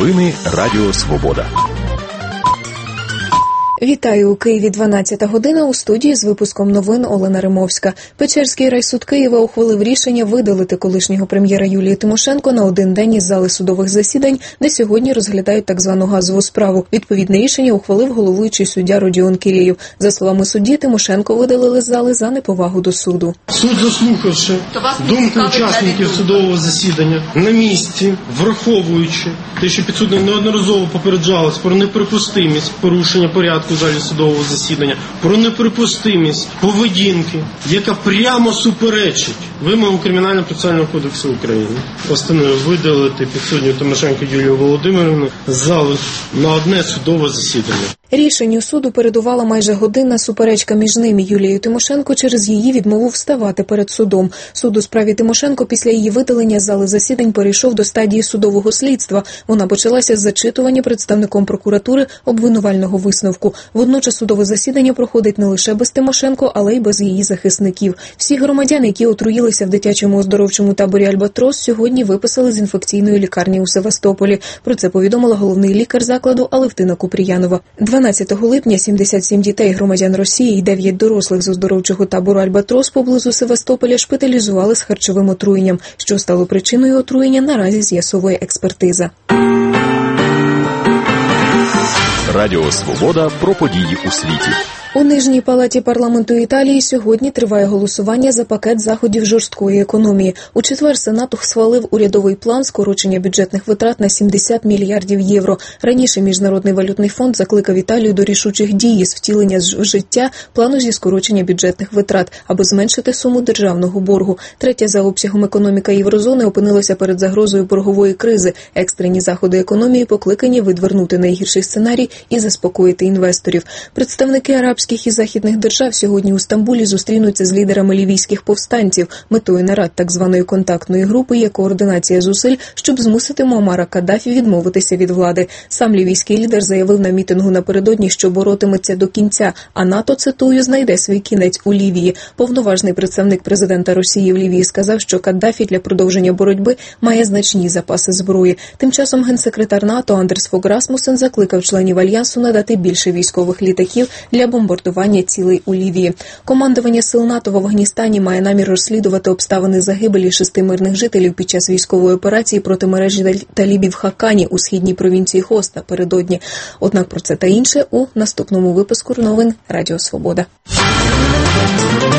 Новини Радіо Свобода. Вітаю, у Києві 12 година, у студії з випуском новин Олена Римовська. Печерський райсуд Києва ухвалив рішення видалити колишнього прем'єра Юлії Тимошенко на один день із зали судових засідань, де сьогодні розглядають так звану газову справу. Відповідне рішення ухвалив головуючий суддя Родіон Кірєєв. За словами судді, Тимошенко видалили з зали за неповагу до суду. Суд, заслухавши думку учасників судового засідання, на місці, враховуючи те, що підсудний неодноразово попереджалось про неприпустимість порушення порядку в залі судового засідання, про неприпустимість поведінки, яка прямо суперечить вимогам Кримінально-процесуального кодексу України, постановив видалити підсудню Тимошенко Юлію Володимирівну з зали на одне судове засідання. Рішенню суду передувала майже годинна суперечка між ним і Юлією Тимошенко через її відмову вставати перед судом. Суд у справі Тимошенко після її видалення з зали засідань перейшов до стадії судового слідства. Вона почалася з зачитування представником прокуратури обвинувального висновку. Водночас судове засідання проходить не лише без Тимошенко, але й без її захисників. Всі громадяни, які отруїлися в дитячому оздоровчому таборі «Альбатрос», сьогодні виписали з інфекційної лікарні у Севастополі. Про це повідомила головний лікар закладу Алевтина Купріянова. 12 липня 77 дітей громадян Росії і 9 дорослих з оздоровчого табору «Альбатрос» поблизу Севастополя шпиталізували з харчовим отруєнням. Що стало причиною отруєння, наразі з'ясовує експертиза. Радіо Свобода про події у світі. У Нижній палаті парламенту Італії сьогодні триває голосування за пакет заходів жорсткої економії. У четвер Сенат схвалив урядовий план скорочення бюджетних витрат на 70 мільярдів євро. Раніше Міжнародний валютний фонд закликав Італію до рішучих дій з втілення в життя плану зі скорочення бюджетних витрат, аби зменшити суму державного боргу. Третя за обсягом економіка Єврозони опинилася перед загрозою боргової кризи. Екстрені заходи економії покликані відвернути найгірший сценарій і заспокоїти інвесторів. Представники арабських і західних держав сьогодні у Стамбулі зустрінуться з лідерами лівійських повстанців. Метою нарад так званої контактної групи є координація зусиль, щоб змусити Муаммара Каддафі відмовитися від влади. Сам лівійський лідер заявив на мітингу напередодні, що боротиметься до кінця, а НАТО, цитую, знайде свій кінець у Лівії. Повноважний представник президента Росії в Лівії сказав, що Каддафі для продовження боротьби має значні запаси зброї. Тим часом генсекретар НАТО Андерс Фог Расмусен закликав членів Альянсу надати більше військових літаків для бомбардування цілей у Лівії. Командування сил НАТО в Афганістані має намір розслідувати обставини загибелі 6 мирних жителів під час військової операції проти мережі талібів в Хакані у східній провінції Хост напередодні. Однак про це та інше у наступному випуску новин Радіо Свобода.